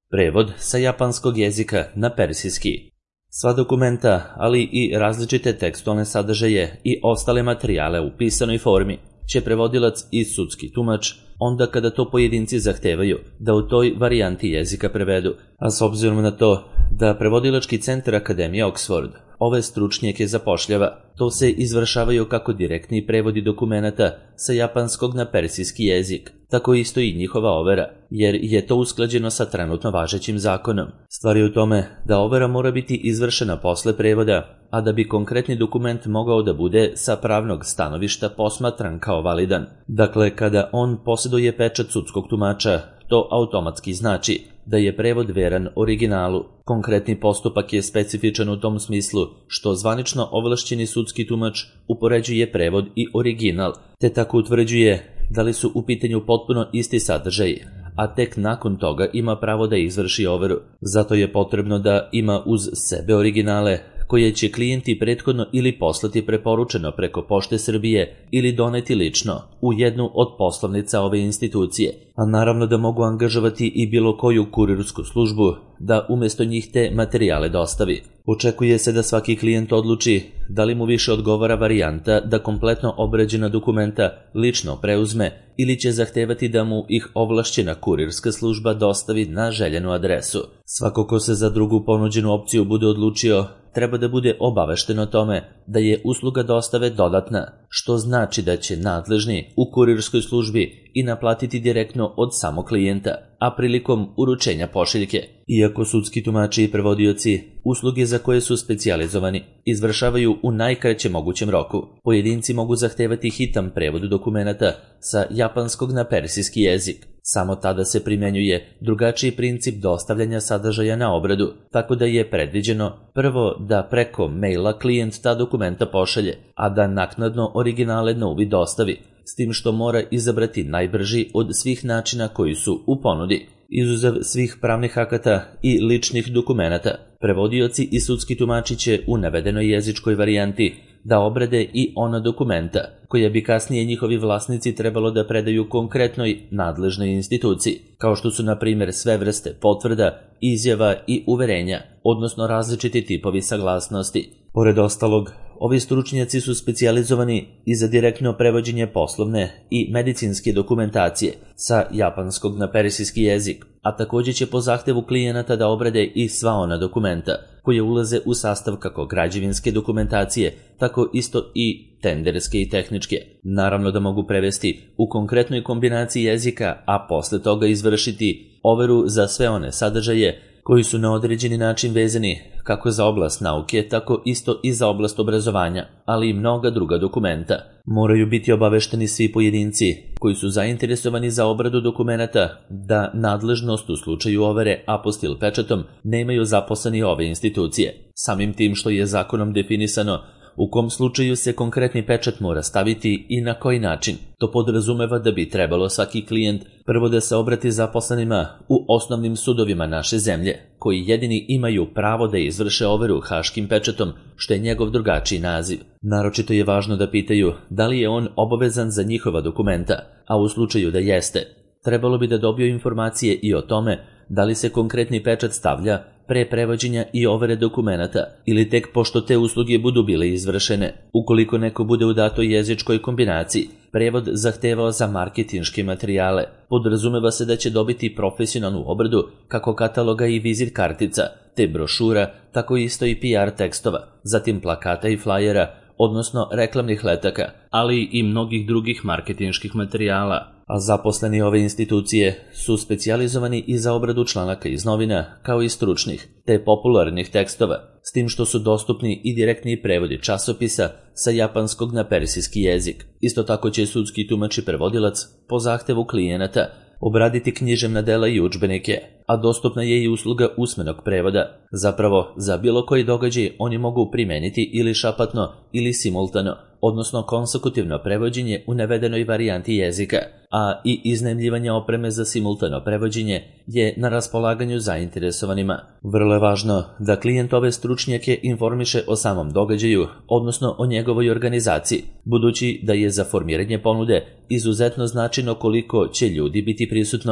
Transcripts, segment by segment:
Prevod sa japanskog jezika na persijski. Sva dokumenta, ali i različite tekstualne sadržaje i ostale materijale u pisanoj formi će prevodilac i sudski tumač onda kada to pojedinci zahtevaju da u toj varijanti jezika prevedu, a s obzirom na to da prevodilački centar Akademije Oxford ove stručnjake zapošljava, to se izvršavaju kako direktni prevodi dokumenata sa japanskog na persijski jezik, tako isto i njihova overa, jer je to usklađeno sa trenutno važećim zakonom. Stvar je u tome da overa mora biti izvršena posle prevoda, a da bi konkretni dokument mogao da bude sa pravnog stanovišta posmatran kao validan. Dakle, kada on posjeduje pečat sudskog tumača, to automatski znači da je prevod veran originalu. Konkretni postupak je specifičan u tom smislu što zvanično ovlašćeni sudski tumač upoređuje prevod i original, te tako utvrđuje da li su u pitanju potpuno isti sadržaj, a tek nakon toga ima pravo da izvrši overu. Zato je potrebno da ima uz sebe originale koje će klijenti prethodno ili poslati preporučeno preko Pošte Srbije ili doneti lično u jednu od poslovnica ove institucije, a naravno da mogu angažovati i bilo koju kurirsku službu da umjesto njih te materijale dostavi. Očekuje se da svaki klijent odluči da li mu više odgovara varijanta da kompletno obrađena dokumenta lično preuzme ili će zahtevati da mu ih ovlašćena kurirska služba dostavi na željenu adresu. Svako ko se za drugu ponuđenu opciju bude odlučio, treba da bude obavešten o tome da je usluga dostave dodatna, što znači da će nadležni u kurirskoj službi i naplatiti direktno od samog klijenta, a prilikom uručenja pošiljke. Iako sudski tumači i prevodioci usluge za koje su specijalizovani izvršavaju u najkraćem mogućem roku, pojedinci mogu zahtevati hitan prevod dokumenata sa japanskog na persijski jezik. Samo tada se primenjuje drugačiji princip dostavljanja sadržaja na obradu, tako da je predviđeno prvo da preko maila klijent ta dokumenta pošalje, a da naknadno originale na uvid dostavi, s tim što mora izabrati najbrži od svih načina koji su u ponudi. Izuzev svih pravnih akata i ličnih dokumenata, prevodioci i sudski tumači će u navedenoj jezičkoj varijanti da obrade i ona dokumenta koja bi kasnije njihovi vlasnici trebalo da predaju konkretnoj nadležnoj instituciji, kao što su na primjer sve vrste potvrda, izjava i uverenja, odnosno različiti tipovi saglasnosti. Pored ostalog, ovi stručnjaci su specijalizovani i za direktno prevođenje poslovne i medicinske dokumentacije sa japanskog na persijski jezik, a također će po zahtevu klijenata da obrade i sva ona dokumenta koje ulaze u sastav kako građevinske dokumentacije, tako isto i tenderske i tehničke. Naravno da mogu prevesti u konkretnoj kombinaciji jezika, a posle toga izvršiti overu za sve one sadržaje koji su na određeni način vezani kako za oblast nauke, tako isto i za oblast obrazovanja, ali i mnoga druga dokumenta. Moraju biti obavešteni svi pojedinci koji su zainteresovani za obradu dokumenata da nadležnost u slučaju overe apostil pečatom nemaju zaposleni ove institucije. Samim tim što je zakonom definisano u kom slučaju se konkretni pečat mora staviti i na koji način. To podrazumeva da bi trebalo svaki klijent prvo da se obrati zaposlenima u osnovnim sudovima naše zemlje, koji jedini imaju pravo da izvrše overu haškim pečatom, što je njegov drugačiji naziv. Naročito je važno da pitaju da li je on obavezan za njihova dokumenta, a u slučaju da jeste, trebalo bi da dobiju informacije i o tome da li se konkretni pečat stavlja pre prevođenja i overe dokumenata ili tek pošto te usluge budu bile izvršene. Ukoliko neko bude u datoj jezičkoj kombinaciji prevod zahtevao za marketinške materijale, podrazumeva se da će dobiti profesionalnu obradu kako kataloga i vizit kartica, te brošura, tako isto i PR tekstova, zatim plakata i flajera, odnosno reklamnih letaka, ali i mnogih drugih marketinških materijala. A zaposleni ove institucije su specijalizovani i za obradu članaka iz novina, kao i stručnih, te popularnih tekstova, s tim što su dostupni i direktni prevodi časopisa sa japanskog na persijski jezik. Isto tako će sudski tumač i prevodilac po zahtevu klijenata obraditi književna dela i udžbenike, a dostupna je i usluga usmenog prevoda. Zapravo, za bilo koji događaj oni mogu primeniti ili šapatno ili simultano, odnosno konsekutivno prevođenje u navedenoj varijanti jezika, a i iznajmljivanje opreme za simultano prevođenje je na raspolaganju zainteresovanima. Vrlo je važno da klijent ove stručnjake informiše o samom događaju, odnosno o njegovoj organizaciji, budući da je za formiranje ponude izuzetno značajno koliko će ljudi biti prisutno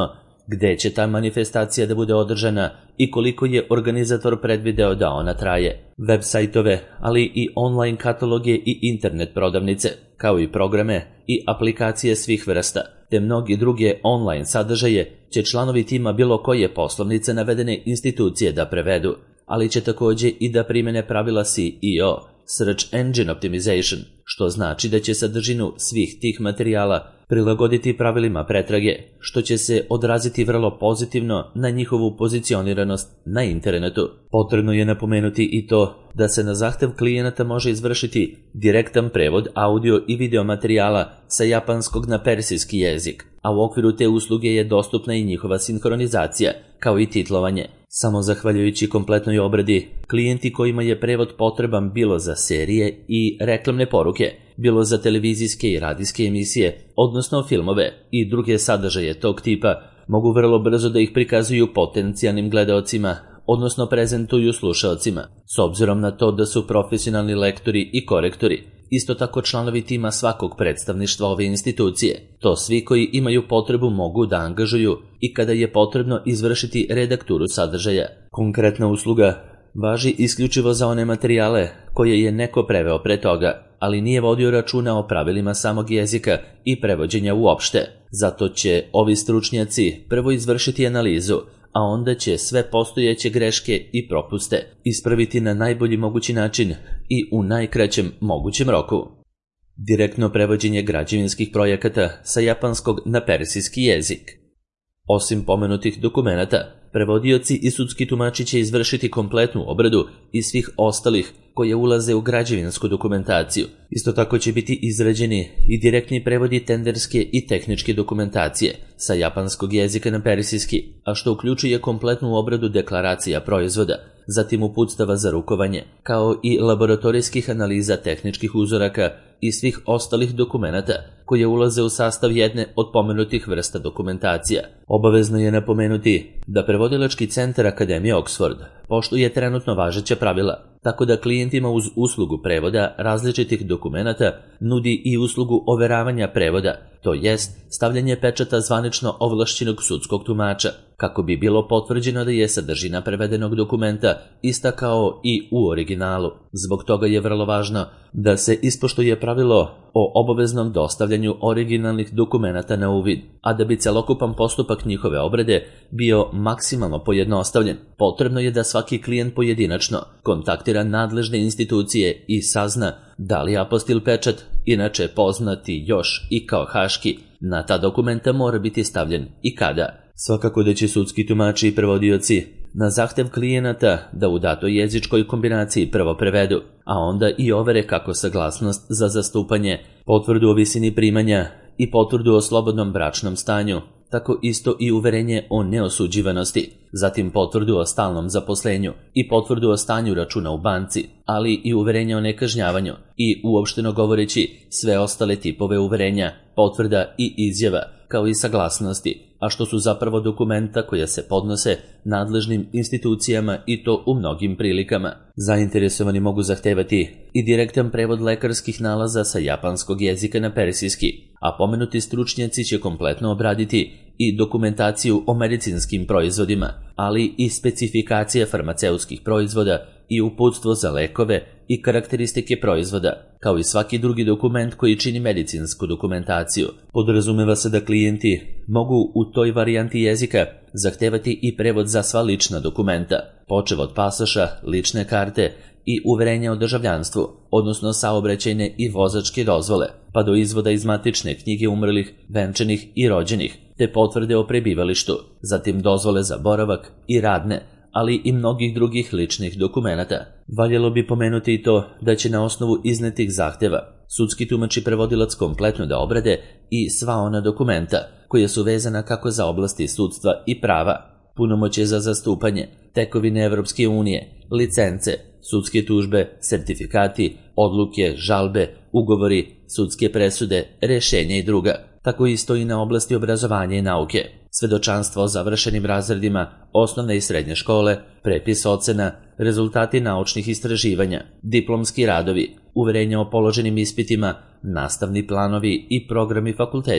gde će ta manifestacija da bude održana i koliko je organizator predvideo da ona traje, web sajtove, ali i online kataloge i internet prodavnice, kao i programe i aplikacije svih vrsta, te mnogi druge online sadržaje će članovi tima bilo koje poslovnice navedene institucije da prevedu, ali će takođe i da primene pravila SEO, Search Engine Optimization, što znači da će sadržinu svih tih materijala prilagoditi pravilima pretrage, što će se odraziti vrlo pozitivno na njihovu pozicioniranost na internetu. Potrebno je napomenuti i to da se na zahtev klijenata može izvršiti direktan prevod audio i video materijala sa japanskog na persijski jezik, a u okviru te usluge je dostupna i njihova sinhronizacija, kao i titlovanje. Samo zahvaljujući kompletnoj obradi, klijenti kojima je prevod potreban bilo za serije i reklamne poruke, bilo za televizijske i radijske emisije, odnosno filmove i druge sadržaje tog tipa, mogu vrlo brzo da ih prikazuju potencijalnim gledaocima, odnosno prezentuju slušaocima, s obzirom na to da su profesionalni lektori i korektori, isto tako članovi tima svakog predstavništva ove institucije. To svi koji imaju potrebu mogu da angažuju i kada je potrebno izvršiti redakturu sadržaja. Konkretna usluga važi isključivo za one materijale koje je neko preveo pre toga, ali nije vodio računa o pravilima samog jezika i prevođenja uopšte. Zato će ovi stručnjaci prvo izvršiti analizu, a onda će sve postojeće greške i propuste ispraviti na najbolji mogući način i u najkraćem mogućem roku. Direktno prevođenje građevinskih projekata sa japanskog na persijski jezik. Osim pomenutih dokumenata, prevodioci i sudski tumači će izvršiti kompletnu obradu i svih ostalih koje ulaze u građevinsku dokumentaciju. Isto tako će biti izrađeni i direktni prevodi tenderske i tehničke dokumentacije sa japanskog jezika na persijski, a što uključuje kompletnu obradu deklaracija proizvoda, zatim uputstava za rukovanje, kao i laboratorijskih analiza tehničkih uzoraka i svih ostalih dokumenata koje ulaze u sastav jedne od pomenutih vrsta dokumentacija. Obavezno je napomenuti da prevodilački centar Akademije Oxford poštuje trenutno važeća pravila, tako da klijentima uz uslugu prevoda različitih dokumenata nudi i uslugu overavanja prevoda, to jest stavljanje pečata zvanično ovlašćenog sudskog tumača, kako bi bilo potvrđeno da je sadržina prevedenog dokumenta ista kao i u originalu. Zbog toga je vrlo važno da se ispoštuje pravilo o obaveznom dostavljanju originalnih dokumenata na uvid, a da bi celokupan postupak njihove obrade bio maksimalno pojednostavljen, potrebno je da svaki klijent pojedinačno kontaktira nadležne institucije i sazna da li apostil pečat, inače poznati još i kao haški, na ta dokumenta mora biti stavljen i kada. Svakako da će sudski tumači i prevodioci na zahtev klijenata da u datoj jezičkoj kombinaciji prvo prevedu, a onda i overe kako saglasnost za zastupanje, potvrdu o visini primanja i potvrdu o slobodnom bračnom stanju, tako isto i uverenje o neosuđivanosti, zatim potvrdu o stalnom zaposlenju i potvrdu o stanju računa u banci, ali i uverenje o nekažnjavanju i uopšteno govoreći sve ostale tipove uverenja, potvrda i izjava, kao i saglasnosti, a što su zapravo dokumenta koja se podnose nadležnim institucijama i to u mnogim prilikama. Zainteresovani mogu zahtevati i direktan prevod lekarskih nalaza sa japanskog jezika na persijski, a pomenuti stručnjaci će kompletno obraditi i dokumentaciju o medicinskim proizvodima, ali i specifikacije farmaceutskih proizvoda i uputstvo za lekove i karakteristike proizvoda, kao i svaki drugi dokument koji čini medicinsku dokumentaciju. Podrazumeva se da klijenti mogu u toj varijanti jezika zahtevati i prevod za sva lična dokumenta, počev od pasoša, lične karte i uverenja o državljanstvu, odnosno saobraćajne i vozačke dozvole, pa do izvoda iz matične knjige umrlih, venčanih i rođenih, te potvrde o prebivalištu, zatim dozvole za boravak i radne, ali i mnogih drugih ličnih dokumenata. Valjalo bi pomenuti i to da će na osnovu iznetih zahteva sudski tumač i prevodilac kompletno da obrade i sva ona dokumenta koja su vezana kako za oblasti sudstva i prava, punomoćje za zastupanje, tekovine Evropske unije, licence, sudske tužbe, sertifikati, odluke, žalbe, ugovori, sudske presude, rešenja i druga, tako isto i na oblasti obrazovanja i nauke, svedočanstvo o završenim razredima, osnovne i srednje škole, prepis ocena, rezultati naučnih istraživanja, diplomski radovi, uverenja o položenim ispitima, nastavni planovi i programi fakulteta,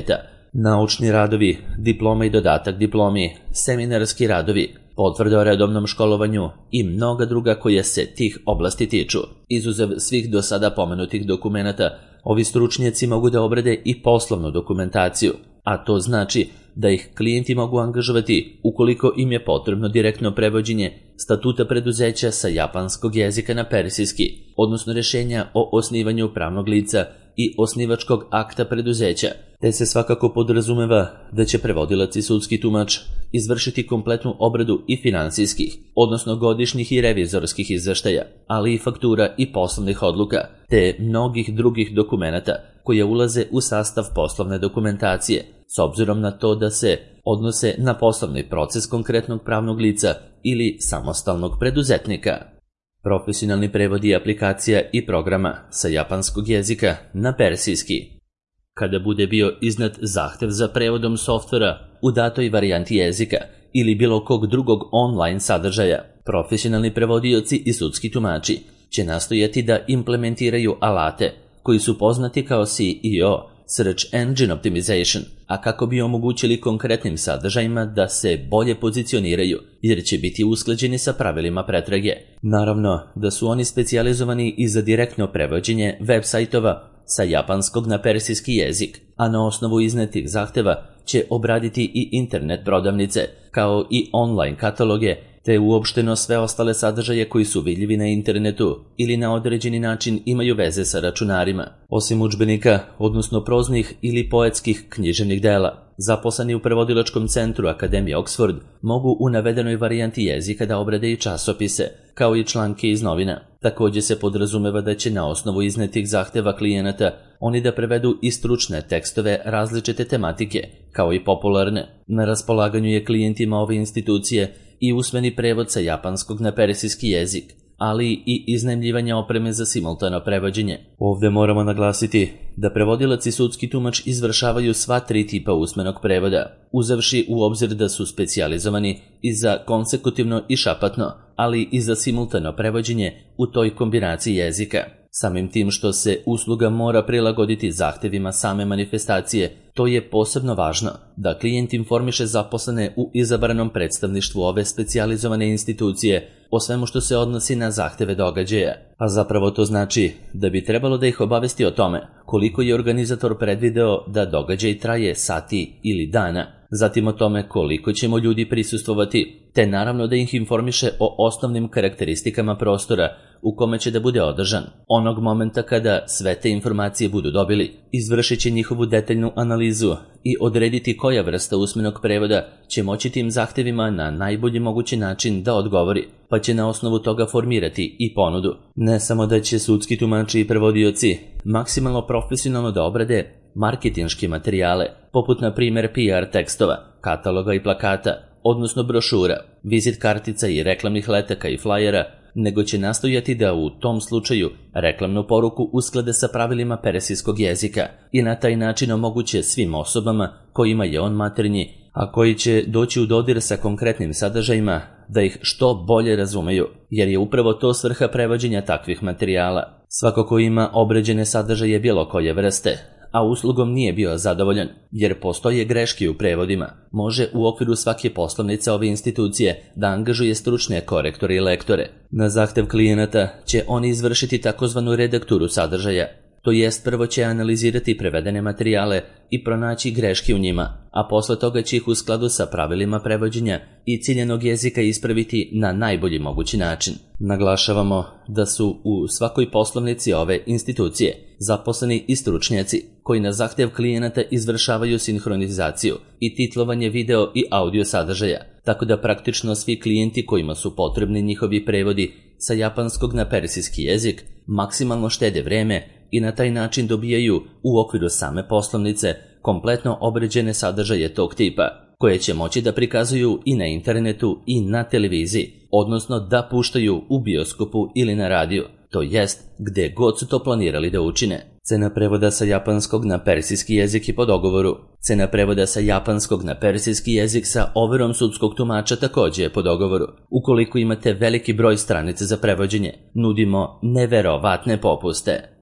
naučni radovi, diploma i dodatak diplomi, seminarski radovi, potvrda o redovnom školovanju i mnoga druga koja se tih oblasti tiču. Izuzev svih do sada pomenutih dokumenata, ovi stručnjaci mogu da obrade i poslovnu dokumentaciju, a to znači da ih klijenti mogu angažovati ukoliko im je potrebno direktno prevođenje statuta preduzeća sa japanskog jezika na persijski, odnosno rješenja o osnivanju pravnog lica i osnivačkog akta preduzeća, te se svakako podrazumeva da će prevodilac i sudski tumač izvršiti kompletnu obradu i finansijskih, odnosno godišnjih i revizorskih izveštaja, ali i faktura i poslovnih odluka, te mnogih drugih dokumenata koje ulaze u sastav poslovne dokumentacije, s obzirom na to da se odnose na poslovni proces konkretnog pravnog lica ili samostalnog preduzetnika. Profesionalni prevodi aplikacija i programa sa japanskog jezika na persijski. Kada bude bio iznet zahtev za prevodom softvera u datoj varijanti jezika ili bilo kog drugog online sadržaja, profesionalni prevodioci i sudski tumači će nastojati da implementiraju alate koji su poznati kao SEO, Search Engine Optimization, a kako bi omogućili konkretnim sadržajima da se bolje pozicioniraju, jer će biti usklađeni sa pravilima pretrage. Naravno da su oni specijalizovani i za direktno prevođenje web sajtova sa japanskog na persijski jezik, a na osnovu iznetih zahteva će obraditi i internet prodavnice, kao i online kataloge, te uopšteno sve ostale sadržaje koji su vidljivi na internetu ili na određeni način imaju veze sa računarima. Osim udžbenika, odnosno proznih ili poetskih književnih dela, zaposleni u prevodilačkom centru Akademije Oxford mogu u navedenoj varijanti jezika da obrade i časopise, kao i članke iz novina. Također se podrazumeva da će na osnovu iznetih zahteva klijenata oni da prevedu i stručne tekstove različite tematike, kao i popularne. Na raspolaganju je klijentima ove institucije i usmeni prevod sa japanskog na persijski jezik, ali i iznajmljivanje opreme za simultano prevođenje. Ovdje moramo naglasiti da prevodilac i sudski tumač izvršavaju sva tri tipa usmenog prevoda, uzevši u obzir da su specijalizovani i za konsekutivno i šapatno, ali i za simultano prevođenje u toj kombinaciji jezika. Samim tim što se usluga mora prilagoditi zahtevima same manifestacije, to je posebno važno da klijent informiše zaposlene u izabranom predstavništvu ove specijalizovane institucije o svemu što se odnosi na zahteve događaja, a zapravo to znači da bi trebalo da ih obavesti o tome koliko je organizator predvideo da događaj traje sati ili dana, zatim o tome koliko ćemo ljudi prisustvovati, te naravno da ih informiše o osnovnim karakteristikama prostora u kome će da bude održan. Onog momenta kada sve te informacije budu dobili, izvršit će njihovu detaljnu analizu i odrediti koja vrsta usmenog prevoda će moći tim zahtevima na najbolji mogući način da odgovori, pa će na osnovu toga formirati i ponudu. Ne samo da će sudski tumači i prevodioci maksimalno profesionalno da obrade marketinške materijale, poput na primjer PR tekstova, kataloga i plakata, odnosno brošura, vizit kartica i reklamnih letaka i flajera, nego će nastojati da u tom slučaju reklamnu poruku usklade sa pravilima persijskog jezika i na taj način omoguće svim osobama kojima je on maternji, a koji će doći u dodir sa konkretnim sadržajima, da ih što bolje razumeju, jer je upravo to svrha prevođenja takvih materijala. Svako ko ima obrađene sadržaje bilo koje vrste, a uslugom nije bio zadovoljan, jer postoje greške u prevodima, može u okviru svake poslovnice ove institucije da angažuje stručne korektore i lektore. Na zahtev klijenata će oni izvršiti takozvanu redakturu sadržaja, to jest prvo će analizirati prevedene materijale i pronaći greške u njima, a posle toga će ih u skladu sa pravilima prevođenja i ciljenog jezika ispraviti na najbolji mogući način. Naglašavamo da su u svakoj poslovnici ove institucije zaposleni i stručnjaci koji na zahtev klijenata izvršavaju sinhronizaciju i titlovanje video i audio sadržaja, tako da praktično svi klijenti kojima su potrebni njihovi prevodi sa japanskog na persijski jezik maksimalno štede vreme i na taj način dobijaju u okviru same poslovnice kompletno obrađene sadržaje tog tipa, koje će moći da prikazuju i na internetu i na televiziji, odnosno da puštaju u bioskopu ili na radiju, to jest gde god su to planirali da učine. Cena prevoda sa japanskog na persijski jezik je po dogovoru. Cena prevoda sa japanskog na persijski jezik sa overom sudskog tumača također je po dogovoru. Ukoliko imate veliki broj stranica za prevođenje, nudimo neverovatne popuste.